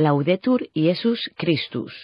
Laudetur Jesus Christus.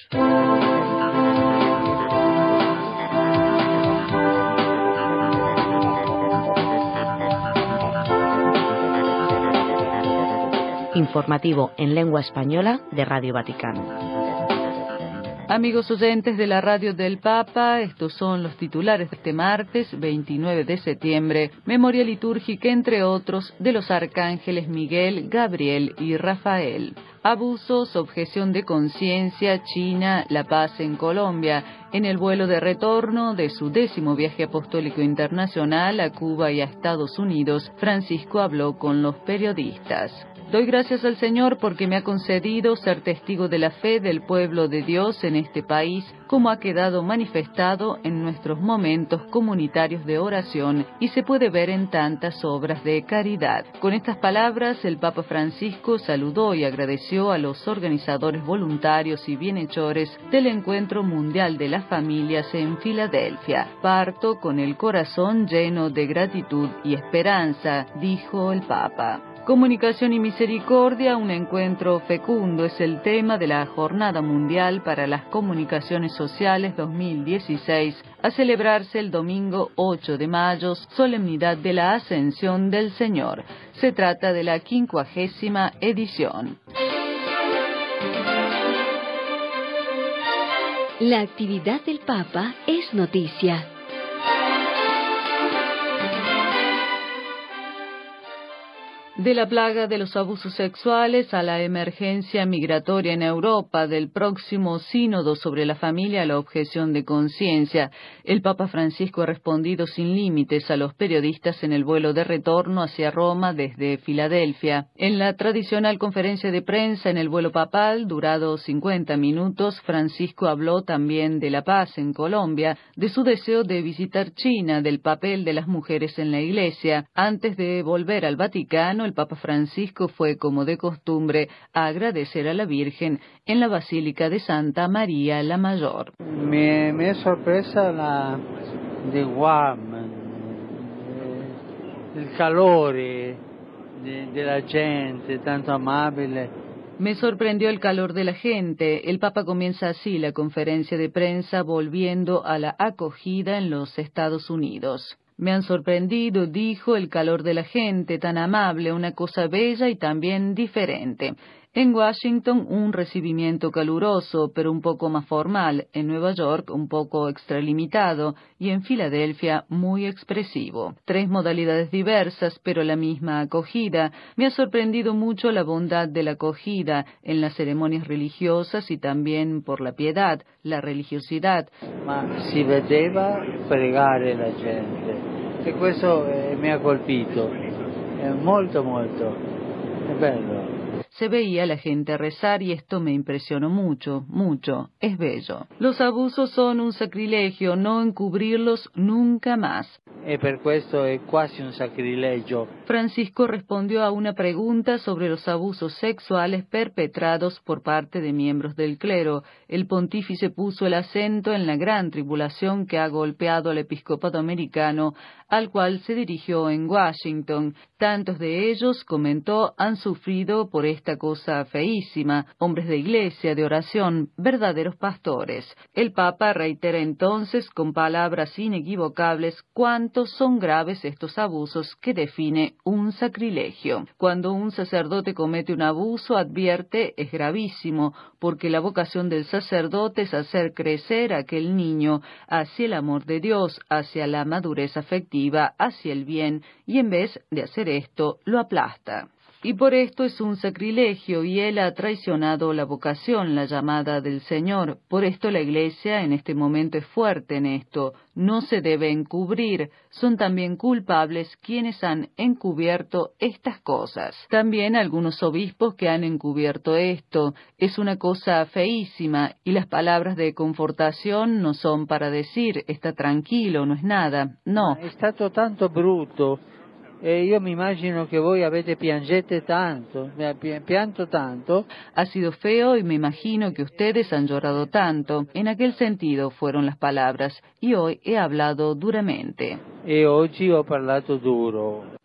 Informativo en lengua española de Radio Vaticano. Amigos oyentes de la radio del Papa, estos son los titulares de este martes 29 de septiembre, memoria litúrgica entre otros de los arcángeles Miguel, Gabriel y Rafael. Abusos, objeción de conciencia, China, la paz en Colombia. En el vuelo de retorno de su 10º viaje apostólico internacional a Cuba y a Estados Unidos, Francisco habló con los periodistas. Doy gracias al Señor porque me ha concedido ser testigo de la fe del pueblo de Dios en este país, como ha quedado manifestado en nuestros momentos comunitarios de oración y se puede ver en tantas obras de caridad. Con estas palabras, el Papa Francisco saludó y agradeció a los organizadores voluntarios y bienhechores del Encuentro Mundial de las Familias en Filadelfia. Parto con el corazón lleno de gratitud y esperanza, dijo el Papa. Comunicación y misericordia, un encuentro fecundo es el tema de la Jornada Mundial para las Comunicaciones Sociales 2016, a celebrarse el domingo 8 de mayo, solemnidad de la Ascensión del Señor. Se trata de la 50ª edición. La actividad del Papa es noticia. De la plaga de los abusos sexuales a la emergencia migratoria en Europa, del próximo sínodo sobre la familia a la objeción de conciencia, el Papa Francisco ha respondido sin límites a los periodistas en el vuelo de retorno hacia Roma desde Filadelfia. En la tradicional conferencia de prensa en el vuelo papal, durado 50 minutos, Francisco habló también de la paz en Colombia, de su deseo de visitar China, del papel de las mujeres en la Iglesia. Antes de volver al Vaticano, el Papa Francisco fue, como de costumbre, a agradecer a la Virgen en la Basílica de Santa María la Mayor. Me è sorpresa the warm, il calore della gente, tanto amabile. Me sorprendió el calor de la gente. El Papa comienza así la conferencia de prensa volviendo a la acogida en los Estados Unidos. Me han sorprendido, dijo, el calor de la gente, tan amable, una cosa bella y también diferente. En Washington, un recibimiento caluroso, pero un poco más formal. En Nueva York, un poco extralimitado. Y en Filadelfia, muy expresivo. 3 modalidades diversas, pero la misma acogida. Me ha sorprendido mucho la bondad de la acogida en las ceremonias religiosas y también por la piedad, la religiosidad. Ma si vedeva pregare la gente, e questo mi ha colpito. Molto, molto. È bello. Se veía a la gente rezar y esto me impresionó mucho, mucho. Es bello. Los abusos son un sacrilegio, no encubrirlos nunca más. E per questo è quasi un sacrilegio. Francisco respondió a una pregunta sobre los abusos sexuales perpetrados por parte de miembros del clero. El pontífice puso el acento en la gran tribulación que ha golpeado al episcopado americano, al cual se dirigió en Washington. Tantos de ellos, comentó, han sufrido por esta cosa feísima, hombres de iglesia, de oración, verdaderos pastores. El Papa reitera entonces con palabras inequivocables cuántos son graves estos abusos que define un sacrilegio. Cuando un sacerdote comete un abuso, advierte, es gravísimo, porque la vocación del sacerdote es hacer crecer a aquel niño hacia el amor de Dios, hacia la madurez afectiva, hacia el bien, y en vez de hacer esto, lo aplasta. Y por esto es un sacrilegio, y él ha traicionado la vocación, la llamada del Señor. Por esto la Iglesia en este momento es fuerte en esto. No se debe encubrir. Son también culpables quienes han encubierto estas cosas. También algunos obispos que han encubierto esto. Es una cosa feísima, y las palabras de confortación no son para decir, está tranquilo, no es nada. No. È stato tanto brutto. E io mi immagino che voi avete piangete tanto, pianto tanto. Ha sido feo y me imagino que ustedes han llorado tanto. En aquel sentido fueron las palabras, y hoy he hablado duramente. E oggi ho parlato duro.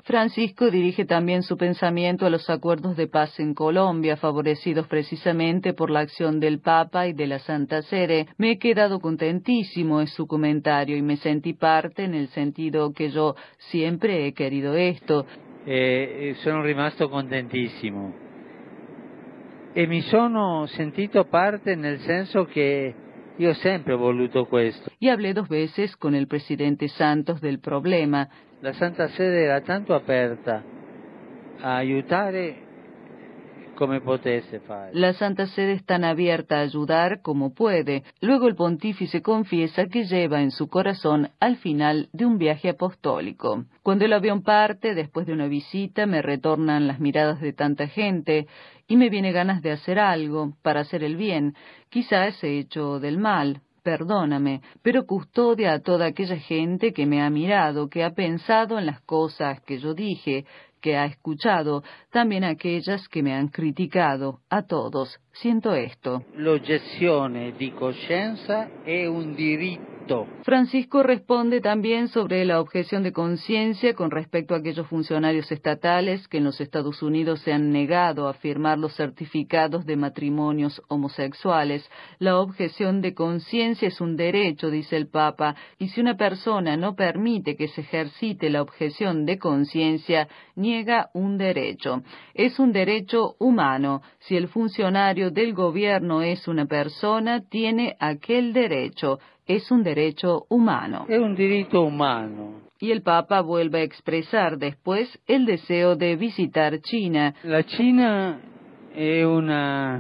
Francisco dirige también su pensamiento a los acuerdos de paz en Colombia, favorecidos precisamente por la acción del Papa y de la Santa Sede. Me he quedado contentísimo, es su comentario, y me sentí parte en el sentido que yo siempre he querido esto. Sono rimasto contentissimo e mi sono sentito parte nel senso che io ho sempre voluto questo. Y hablé 2 veces con el presidente Santos del problema. La Santa Sede era tanto aperta a aiutare come potesse fare. La Santa Sede es tan abierta a ayudar como puede. Luego el pontífice confiesa que lleva en su corazón al final de un viaje apostólico. Cuando el avión parte, después de una visita, me retornan las miradas de tanta gente y me viene ganas de hacer algo para hacer el bien. Quizás he hecho del mal. Perdóname, pero custodia a toda aquella gente que me ha mirado, que ha pensado en las cosas que yo dije, que ha escuchado, también aquellas que me han criticado, a todos. Siento esto. L'oggezione di coscienza è un diritto. Francisco responde también sobre la objeción de conciencia con respecto a aquellos funcionarios estatales que en los Estados Unidos se han negado a firmar los certificados de matrimonios homosexuales. La objeción de conciencia es un derecho, dice el Papa, y si una persona no permite que se ejercite la objeción de conciencia, niega un derecho. Es un derecho humano. Si el funcionario del gobierno es una persona, tiene aquel derecho. Es un derecho humano. È un diritto umano. Y el Papa vuelve a expresar después el deseo de visitar China. La Cina è una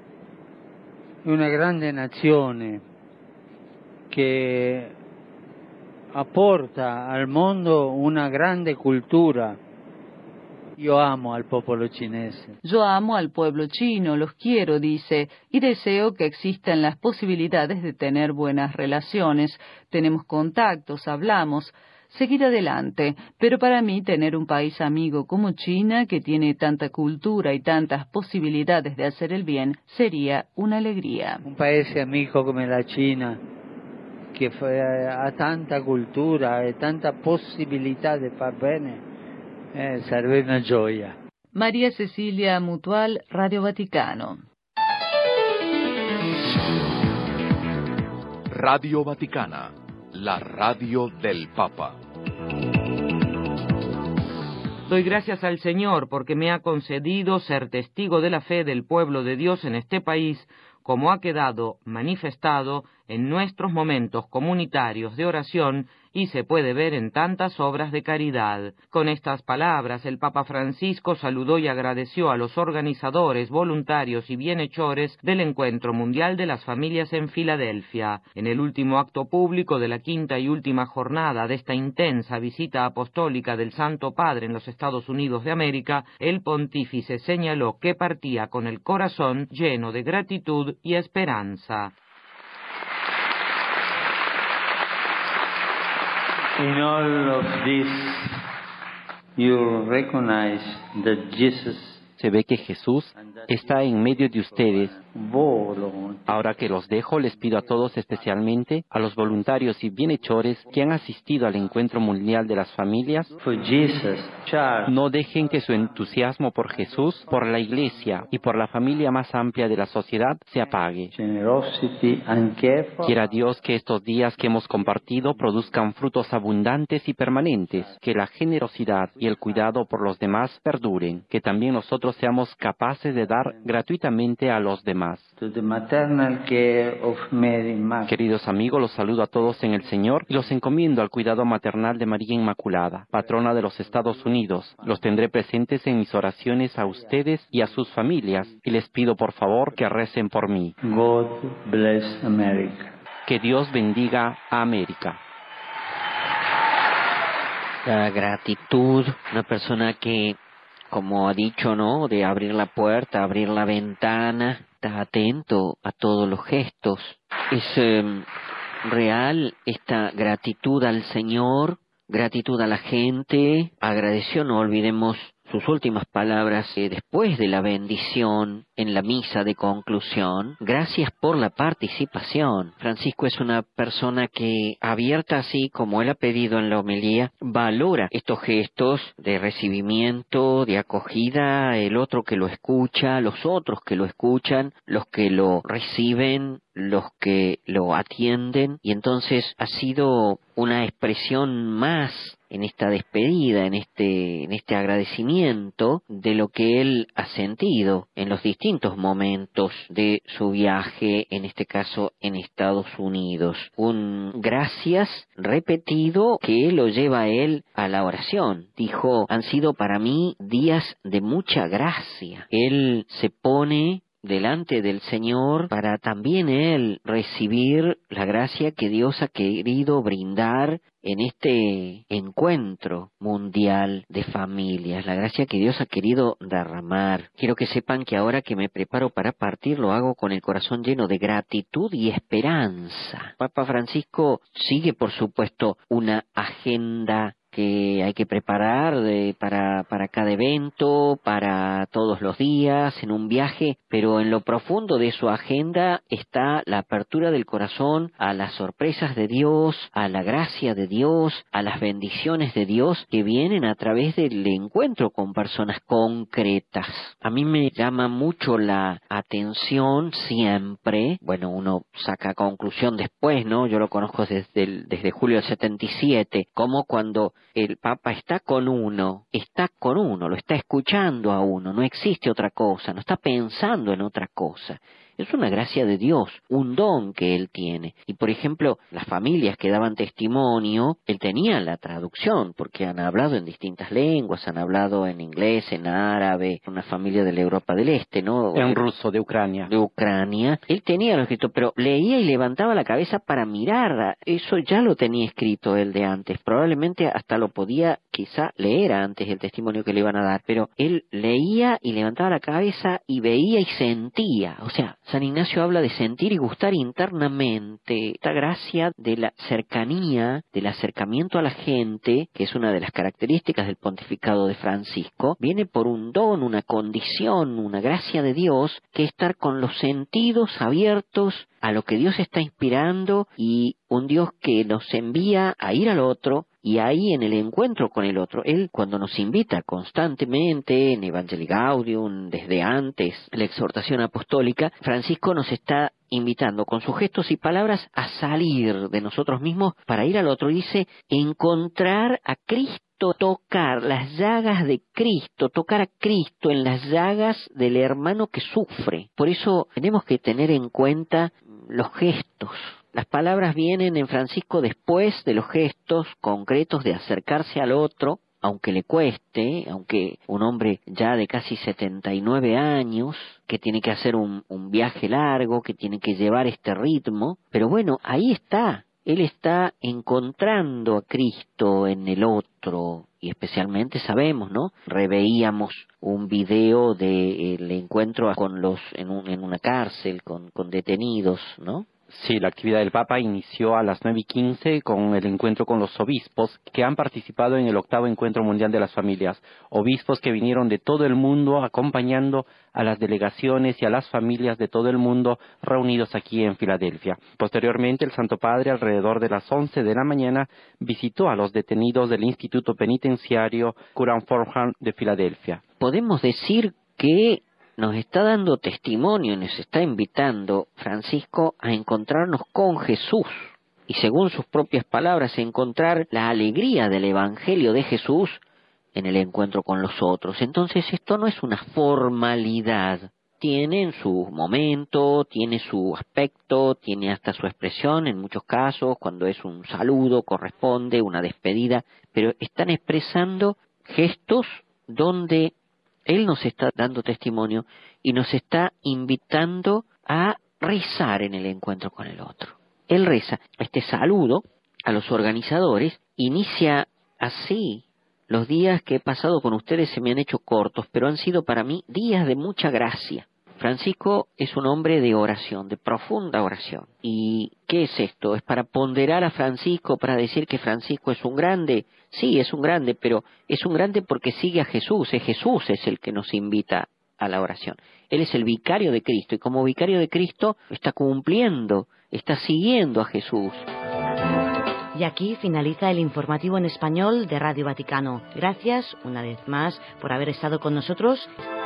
grande nazione che apporta al mondo una grande cultura. Yo amo al pueblo cinese. Yo amo al pueblo chino, los quiero, dice, y deseo que existan las posibilidades de tener buenas relaciones. Tenemos contactos, hablamos, seguir adelante, pero para mí tener un país amigo como China, que tiene tanta cultura y tantas posibilidades de hacer el bien, sería una alegría. Un paese amico come la Cina, che ha tanta cultura e tanta possibilità di far bene, sarebbe una gioia. María Cecilia Mutual, Radio Vaticano. Radio Vaticana, la radio del Papa. Doy gracias al Señor porque me ha concedido ser testigo de la fe del pueblo de Dios en este país, como ha quedado manifestado en nuestros momentos comunitarios de oración y se puede ver en tantas obras de caridad. Con estas palabras, el Papa Francisco saludó y agradeció a los organizadores, voluntarios y bienhechores del Encuentro Mundial de las Familias en Filadelfia. En el último acto público de la quinta y última jornada de esta intensa visita apostólica del Santo Padre en los Estados Unidos de América, el pontífice señaló que partía con el corazón lleno de gratitud y esperanza. In all of this, you recognize that Jesus Se ve que Jesús está en medio de ustedes. Ahora que los dejo, les pido a todos, especialmente a los voluntarios y bienhechores que han asistido al Encuentro Mundial de las Familias, no dejen que su entusiasmo por Jesús, por la Iglesia y por la familia más amplia de la sociedad se apague. Quiera Dios que estos días que hemos compartido produzcan frutos abundantes y permanentes, que la generosidad y el cuidado por los demás perduren, que también nosotros seamos capaces de dar gratuitamente a los demás. Queridos amigos, los saludo a todos en el Señor y los encomiendo al cuidado maternal de María Inmaculada, patrona de los Estados Unidos. Los tendré presentes en mis oraciones a ustedes y a sus familias y les pido por favor que recen por mí. God bless America. Que Dios bendiga a América. La gratitud, una persona que, como ha dicho, ¿no?, de abrir la puerta, abrir la ventana, está atento a todos los gestos. Es real esta gratitud al Señor, gratitud a la gente. Agradeció, no olvidemos sus últimas palabras después de la bendición en la misa de conclusión: gracias por la participación. Francisco es una persona que, abierta así como él ha pedido en la homilía, valora estos gestos de recibimiento, de acogida, el otro que lo escucha, los otros que lo escuchan, los que lo reciben, los que lo atienden, y entonces ha sido una expresión más en esta despedida, en este agradecimiento de lo que él ha sentido en los distintos momentos de su viaje, en este caso en Estados Unidos. Un gracias repetido que lo lleva a él a la oración. Dijo: han sido para mí días de mucha gracia. Él se pone delante del Señor para también él recibir la gracia que Dios ha querido brindar en este encuentro mundial de familias, la gracia que Dios ha querido derramar. Quiero que sepan que ahora que me preparo para partir, lo hago con el corazón lleno de gratitud y esperanza. Papa Francisco sigue, por supuesto, una agenda que hay que preparar para cada evento, para todos los días, en un viaje, pero en lo profundo de su agenda está la apertura del corazón a las sorpresas de Dios, a la gracia de Dios, a las bendiciones de Dios que vienen a través del encuentro con personas concretas. A mí me llama mucho la atención siempre, bueno, uno saca conclusión después, ¿no? Yo lo conozco desde julio del 77, como cuando el Papa está con uno, lo está escuchando a uno, no existe otra cosa, no está pensando en otra cosa. Es una gracia de Dios, un don que él tiene. Y por ejemplo, las familias que daban testimonio, él tenía la traducción, porque han hablado en distintas lenguas, han hablado en inglés, en árabe, una familia de la Europa del Este, ¿no? En ruso, de Ucrania. De Ucrania. Él tenía lo escrito, pero leía y levantaba la cabeza para mirar. Eso ya lo tenía escrito él de antes. Probablemente hasta lo podía quizá leer antes el testimonio que le iban a dar, pero él leía y levantaba la cabeza y veía y sentía. O sea, San Ignacio habla de sentir y gustar internamente. Esta gracia de la cercanía, del acercamiento a la gente, que es una de las características del pontificado de Francisco, viene por un don, una condición, una gracia de Dios, que es estar con los sentidos abiertos a lo que Dios está inspirando, y un Dios que nos envía a ir al otro, y ahí en el encuentro con el otro, él cuando nos invita constantemente en Evangelii Gaudium, desde antes la exhortación apostólica, Francisco nos está invitando con sus gestos y palabras a salir de nosotros mismos para ir al otro. Y dice: encontrar a Cristo, tocar las llagas de Cristo, tocar a Cristo en las llagas del hermano que sufre. Por eso tenemos que tener en cuenta los gestos. Las palabras vienen en Francisco después de los gestos concretos de acercarse al otro, aunque le cueste, aunque un hombre ya de casi 79 años, que tiene que hacer un viaje largo, que tiene que llevar este ritmo, pero bueno, ahí está. Él está encontrando a Cristo en el otro, y especialmente sabemos, ¿no? Reveíamos un video del encuentro en una cárcel con detenidos, ¿no? Sí, la actividad del Papa inició a las 9:15 con el encuentro con los obispos que han participado en el 8º Encuentro Mundial de las Familias. Obispos que vinieron de todo el mundo acompañando a las delegaciones y a las familias de todo el mundo reunidos aquí en Filadelfia. Posteriormente, el Santo Padre, alrededor de las 11 de la mañana, visitó a los detenidos del Instituto Penitenciario Curran Forham de Filadelfia. Podemos decir que nos está dando testimonio, nos está invitando Francisco a encontrarnos con Jesús, y según sus propias palabras, encontrar la alegría del Evangelio de Jesús en el encuentro con los otros. Entonces esto no es una formalidad, tiene su momento, tiene su aspecto, tiene hasta su expresión en muchos casos, cuando es un saludo corresponde, una despedida, pero están expresando gestos donde él nos está dando testimonio y nos está invitando a rezar en el encuentro con el otro. Él reza. Este saludo a los organizadores inicia así: los días que he pasado con ustedes se me han hecho cortos, pero han sido para mí días de mucha gracia. Francisco es un hombre de oración, de profunda oración. ¿Y qué es esto? ¿Es para ponderar a Francisco, para decir que Francisco es un grande? Sí, es un grande, pero es un grande porque sigue a Jesús. Jesús es el que nos invita a la oración. Él es el vicario de Cristo y como vicario de Cristo está cumpliendo, está siguiendo a Jesús. Y aquí finaliza el informativo en español de Radio Vaticano. Gracias una vez más por haber estado con nosotros.